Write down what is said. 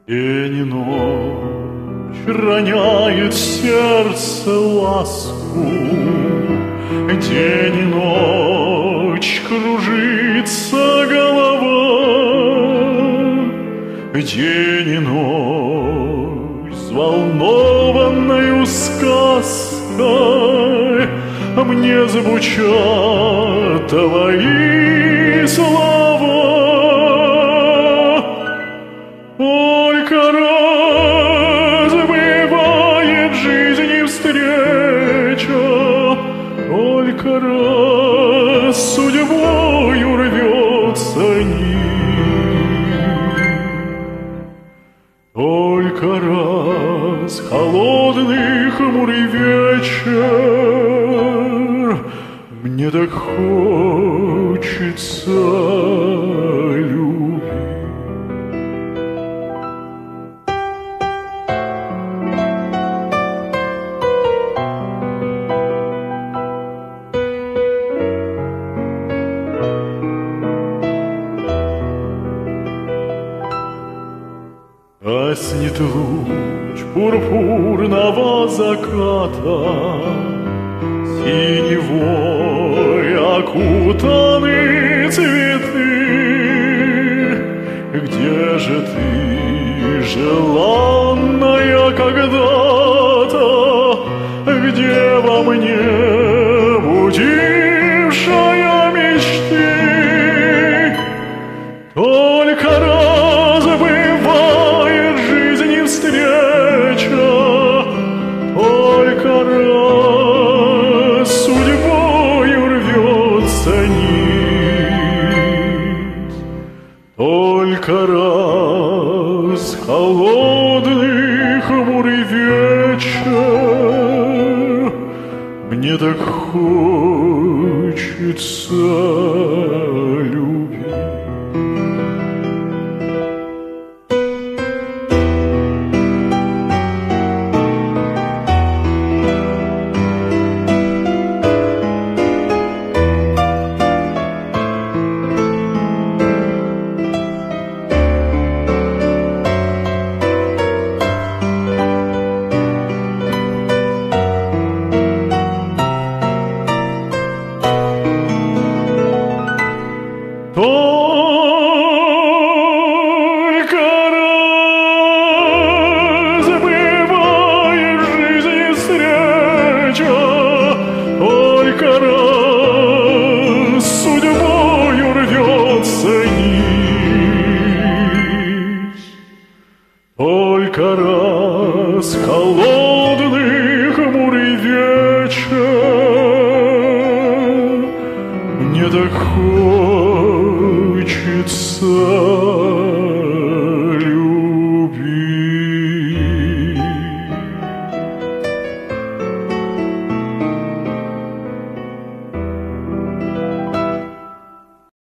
День и ночь роняет сердце ласку, день и ночь кружится голова, день и ночь взволнованною сказкой мне звучат твои слова. Только раз бывает в жизни встреча, только раз судьбою рвется нить, только раз холодный хмурый вечер мне так хочется любить. Гаснет луч пурпурного заката, синевой окутаны цветы. Где же ты, желанная когда-то, где во мне будившая мечты? Только раз бывает в жизни встреча, только раз судьбою рвется нить, только раз холодный хмурый вечер, мне так хочется